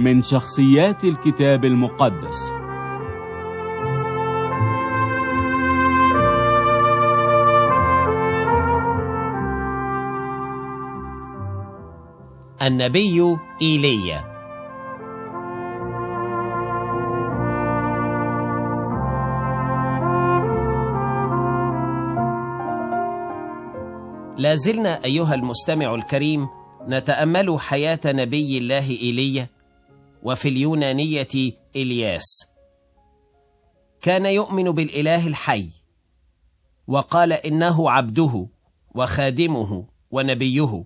من شخصيات الكتاب المقدس. النبي إيليا. لازلنا أيها المستمع الكريم نتأمل حياة نبي الله إيليا، وفي اليونانية إلياس. كان يؤمن بالإله الحي، وقال إنه عبده وخادمه ونبيه،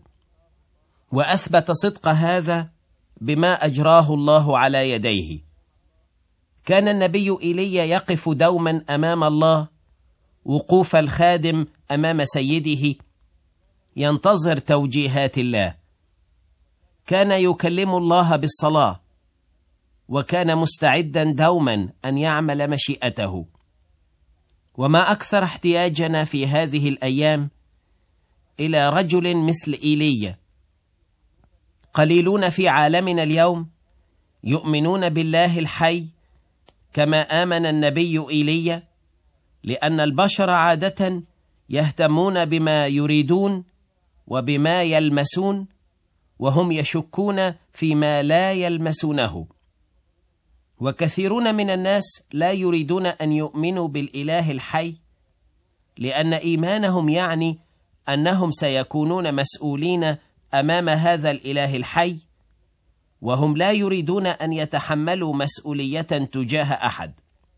وأثبت صدق هذا بما أجراه الله على يديه. كان النبي إيليا يقف دوما أمام الله وقوف الخادم أمام سيده، ينتظر توجيهات الله. كان يكلم الله بالصلاة، وكان مستعدا دوما أن يعمل مشيئته. وما أكثر احتياجنا في هذه الأيام إلى رجل مثل إيليا. قليلون في عالمنا اليوم يؤمنون بالله الحي كما آمن النبي إيليا، لأن البشر عادة يهتمون بما يريدون وبما يلمسون، وهم يشكون فيما لا يلمسونه. وكثيرون من الناس لا يريدون أن يؤمنوا بالإله الحي، لأن إيمانهم يعني أنهم سيكونون مسؤولين أمام هذا الإله الحي، وهم لا يريدون أن يتحملوا مسؤولية تجاه أحد.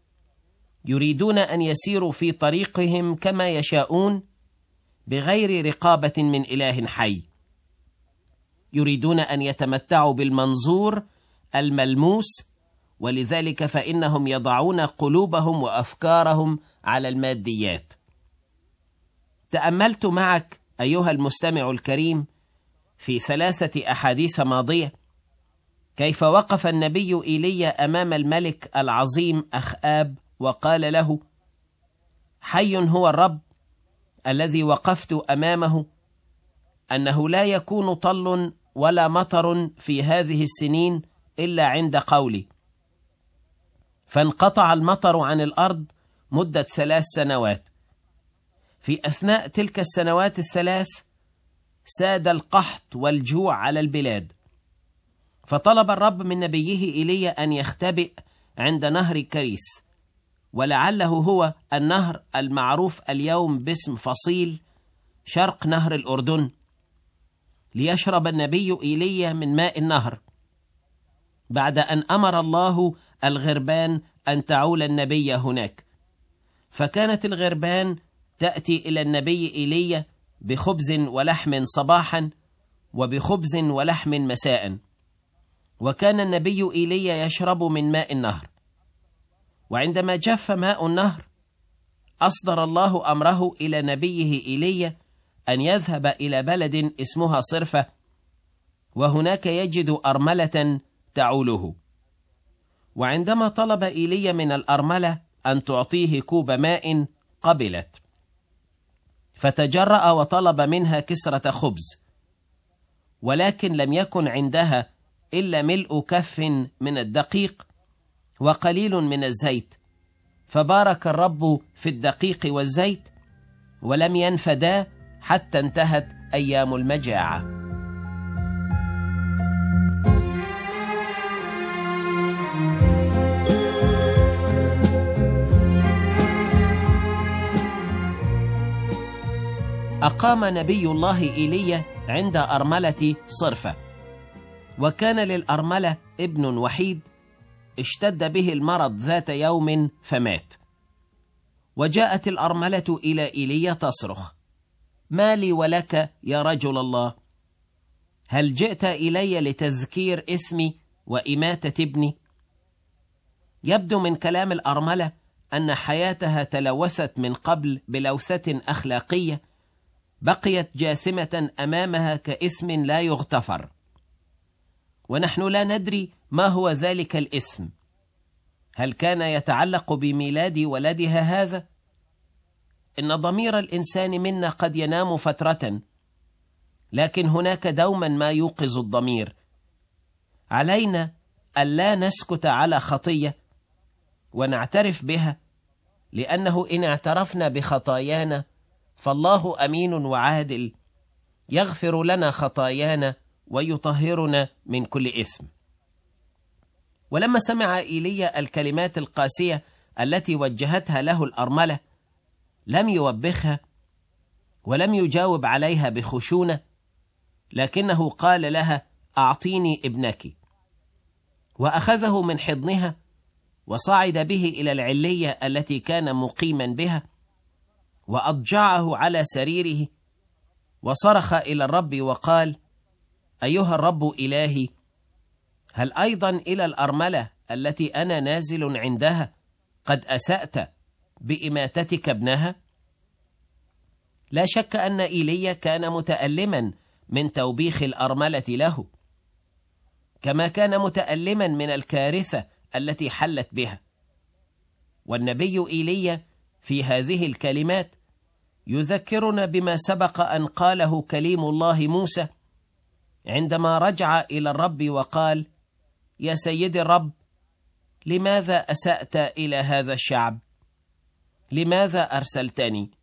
يريدون أن يسيروا في طريقهم كما يشاءون بغير رقابة من إله حي. يريدون أن يتمتعوا بالمنظور الملموس، ولذلك فإنهم يضعون قلوبهم وأفكارهم على الماديات. تأملت معك أيها المستمع الكريم في 3 أحاديث ماضية كيف وقف النبي إيليا أمام الملك العظيم أخآب وقال له: حي هو الرب الذي وقفت أمامه، أنه لا يكون طل ولا مطر في هذه السنين إلا عند قولي. فانقطع المطر عن الأرض مدة 3 سنوات. في أثناء تلك السنوات ال3 ساد القحط والجوع على البلاد. فطلب الرب من نبيه إيليا أن يختبئ عند نهر كريس، ولعله هو النهر المعروف اليوم باسم فصيل شرق نهر الأردن، ليشرب النبي إيليا من ماء النهر، بعد أن أمر الله الغربان أن تعول النبي هناك. فكانت الغربان تأتي إلى النبي إيليا بخبز ولحم صباحا وبخبز ولحم مساء، وكان النبي إيليا يشرب من ماء النهر. وعندما جف ماء النهر أصدر الله أمره إلى نبيه إيليا أن يذهب إلى بلد اسمها صرفة، وهناك يجد أرملة تعوله. وعندما طلب إيليا من الأرملة أن تعطيه كوب ماء قبلت، فتجرأ وطلب منها كسرة خبز، ولكن لم يكن عندها إلا ملء كف من الدقيق وقليل من الزيت. فبارك الرب في الدقيق والزيت، ولم ينفدا حتى انتهت أيام المجاعة. أقام نبي الله إيليا عند أرملة صرفة، وكان للأرملة ابن وحيد اشتد به المرض ذات يوم فمات. وجاءت الأرملة إلى إيليا تصرخ: ما لي ولك يا رجل الله؟ هل جئت إلي لتذكير اسمي وإماتة ابني؟ يبدو من كلام الأرملة أن حياتها تلوثت من قبل بلوثة أخلاقية بقيت جاسمة أمامها كاسم لا يغتفر. ونحن لا ندري ما هو ذلك الاسم. هل كان يتعلق بميلاد ولدها هذا؟ إن ضمير الإنسان منا قد ينام فترة، لكن هناك دوما ما يوقظ الضمير. علينا ألا نسكت على خطية ونعترف بها، لأنه إن اعترفنا بخطايانا فالله أمين وعادل يغفر لنا خطايانا ويطهرنا من كل إثم. ولما سمع إيليا الكلمات القاسية التي وجهتها له الأرملة لم يوبخها ولم يجاوب عليها بخشونة، لكنه قال لها: أعطيني ابنك. وأخذه من حضنها وصعد به إلى العلية التي كان مقيما بها، وأضجعه على سريره، وصرخ إلى الرب وقال: أيها الرب إلهي، هل أيضا إلى الأرملة التي أنا نازل عندها قد أسأت بإماتتك ابنها؟ لا شك أن إيليا كان متألما من توبيخ الأرملة له، كما كان متألما من الكارثة التي حلت بها. والنبي إيليا في هذه الكلمات يذكرنا بما سبق أن قاله كليم الله موسى عندما رجع إلى الرب وقال: يا سيدي الرب، لماذا أسأت إلى هذا الشعب؟ لماذا أرسلتني؟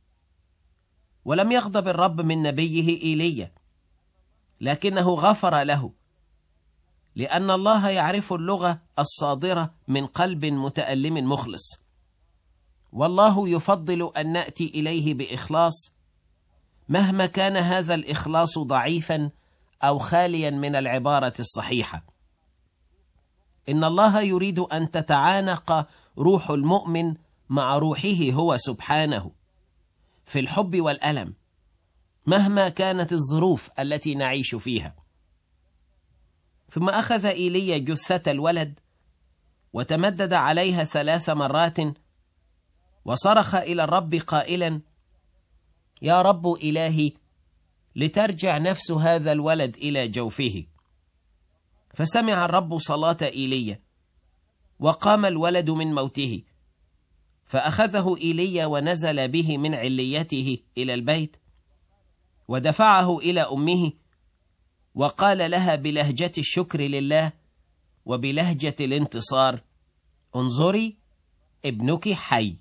ولم يغضب الرب من نبيه إيليا، لكنه غفر له، لأن الله يعرف اللغة الصادرة من قلب متألم مخلص، والله يفضل أن نأتي إليه بإخلاص مهما كان هذا الإخلاص ضعيفا أو خاليا من العبارة الصحيحة. إن الله يريد أن تتعانق روح المؤمن مع روحه هو سبحانه في الحب والألم مهما كانت الظروف التي نعيش فيها. ثم أخذ إيليا جثة الولد وتمدد عليها 3 مرات، وصرخ إلى الرب قائلا: يا رب إلهي، لترجع نفس هذا الولد إلى جوفه. فسمع الرب صلاة إيليا، وقام الولد من موته، فأخذه إيليا ونزل به من عليته إلى البيت، ودفعه إلى أمه، وقال لها بلهجة الشكر لله وبلهجة الانتصار: انظري، ابنك حي.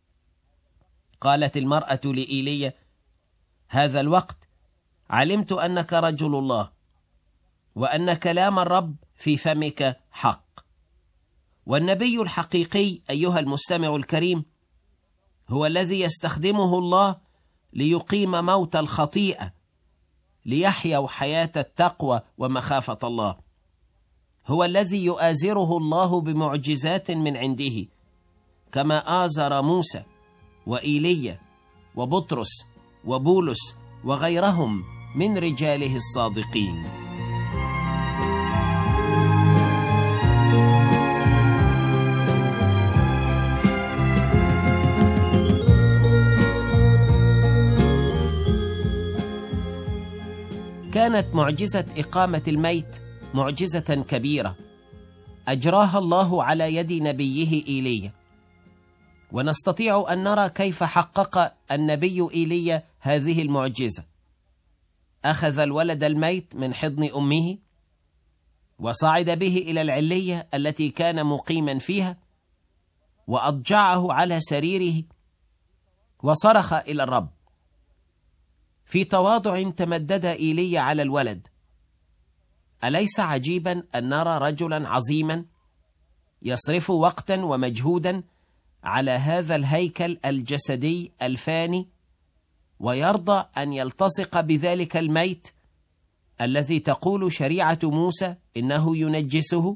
قالت المرأة لإيليا: هذا الوقت علمت أنك رجل الله، وأن كلام الرب في فمك حق. والنبي الحقيقي أيها المستمع الكريم هو الذي يستخدمه الله ليقيم موت الخطيئة ليحيوا حياة التقوى ومخافة الله. هو الذي يؤازره الله بمعجزات من عنده، كما آزر موسى وإيليا وبطرس وبولس وغيرهم من رجاله الصادقين. كانت معجزة إقامة الميت معجزة كبيرة أجراها الله على يد نبيه إيليا، ونستطيع أن نرى كيف حقق النبي إيليا هذه المعجزة. أخذ الولد الميت من حضن أمه، وصعد به إلى العلية التي كان مقيما فيها، وأضجعه على سريره، وصرخ إلى الرب. في تواضع تمدد إيليا على الولد. أليس عجيبا أن نرى رجلا عظيما يصرف وقتا ومجهودا على هذا الهيكل الجسدي الفاني، ويرضى أن يلتصق بذلك الميت الذي تقول شريعة موسى إنه ينجسه؟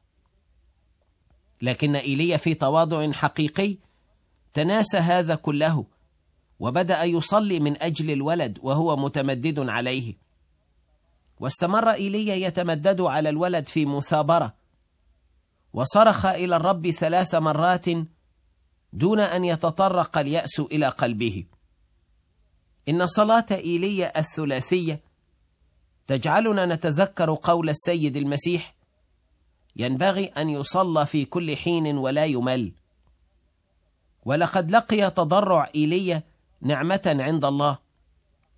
لكن إيليا في تواضع حقيقي تناسى هذا كله، وبدأ يصلي من أجل الولد وهو متمدد عليه. واستمر إيليا يتمدد على الولد في مثابرة، وصرخ إلى الرب 3 مرات دون أن يتطرق اليأس إلى قلبه. إن صلاة إيليا الثلاثية تجعلنا نتذكر قول السيد المسيح: ينبغي أن يصلى في كل حين ولا يمل. ولقد لقي تضرع إيليا نعمة عند الله،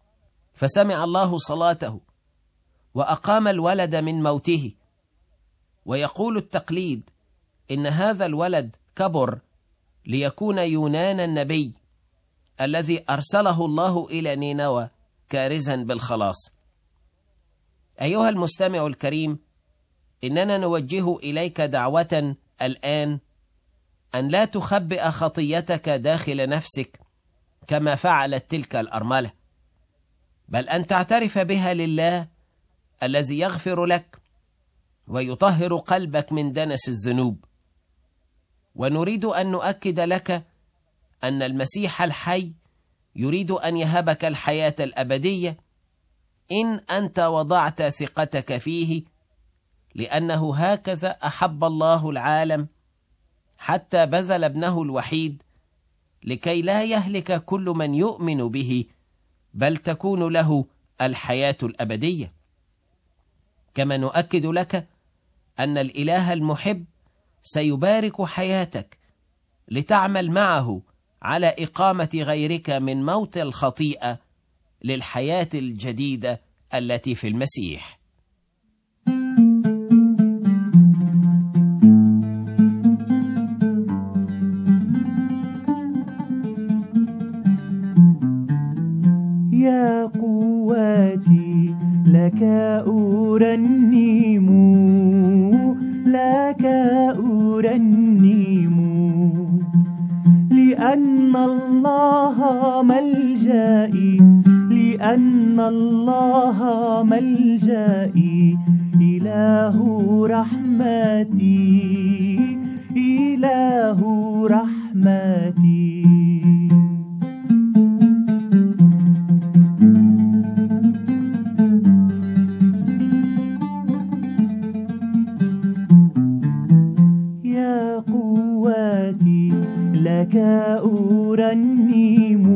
فسمع الله صلاته وأقام الولد من موته، ويقول التقليد إن هذا الولد كبر ليكون يونان النبي الذي أرسله الله إلى نينوى كارزا بالخلاص. أيها المستمع الكريم، إننا نوجه إليك دعوة الآن أن لا تخبئ خطيتك داخل نفسك كما فعلت تلك الأرملة، بل أن تعترف بها لله الذي يغفر لك ويطهر قلبك من دنس الذنوب. ونريد أن نؤكد لك أن المسيح الحي يريد أن يهبك الحياة الأبدية إن أنت وضعت ثقتك فيه، لأنه هكذا أحب الله العالم حتى بذل ابنه الوحيد لكي لا يهلك كل من يؤمن به، بل تكون له الحياة الأبدية. كما نؤكد لك أن الإله المحب سيبارك حياتك لتعمل معه على إقامة غيرك من موت الخطيئة للحياة الجديدة التي في المسيح. يا قوتي لك أرنم، لك أرنم، لأن الله ملجئي، لأن الله ملجئي، إله رحمتي، إله رحمتي. لك أرنم،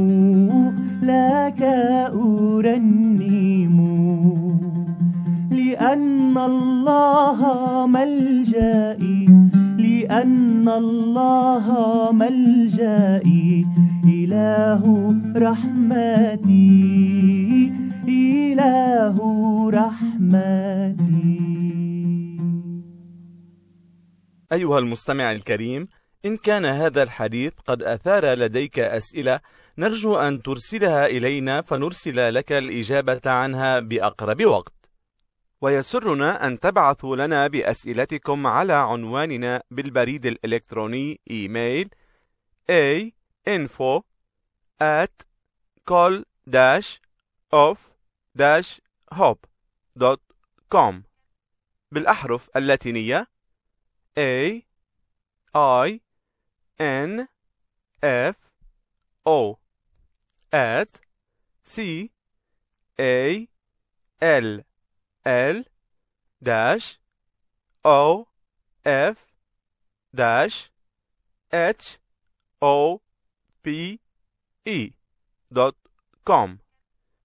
لك أرنم، لأن الله ملجئي، لأن الله ملجئي، إله رحمتي، إله رحمتي. أيها المستمع الكريم، إن كان هذا الحديث قد أثار لديك أسئلة، نرجو أن ترسلها إلينا فنرسل لك الإجابة عنها بأقرب وقت. ويسرنا أن تبعثوا لنا بأسئلتكم على عنواننا بالبريد الإلكتروني إيميل info@call-of-hope.com بالأحرف اللاتينية AINFO@call-of-hope.com.